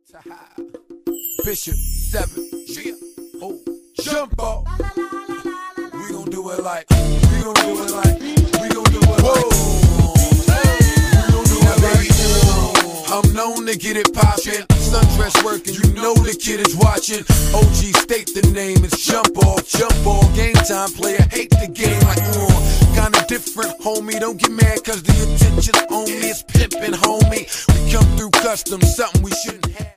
Bishop 7, oh, jump off. We gon' do it like, we gon' do it like, we gon' do it like, we gon' do it like. I'm known to get it poppin', sundress working, you know the kid is watching. OG state the name is jump off, game time player, hate the game like kinda different, homie, don't get mad cause the attention's on me, it's pimpin', homie. We come through custom, something we shouldn't have.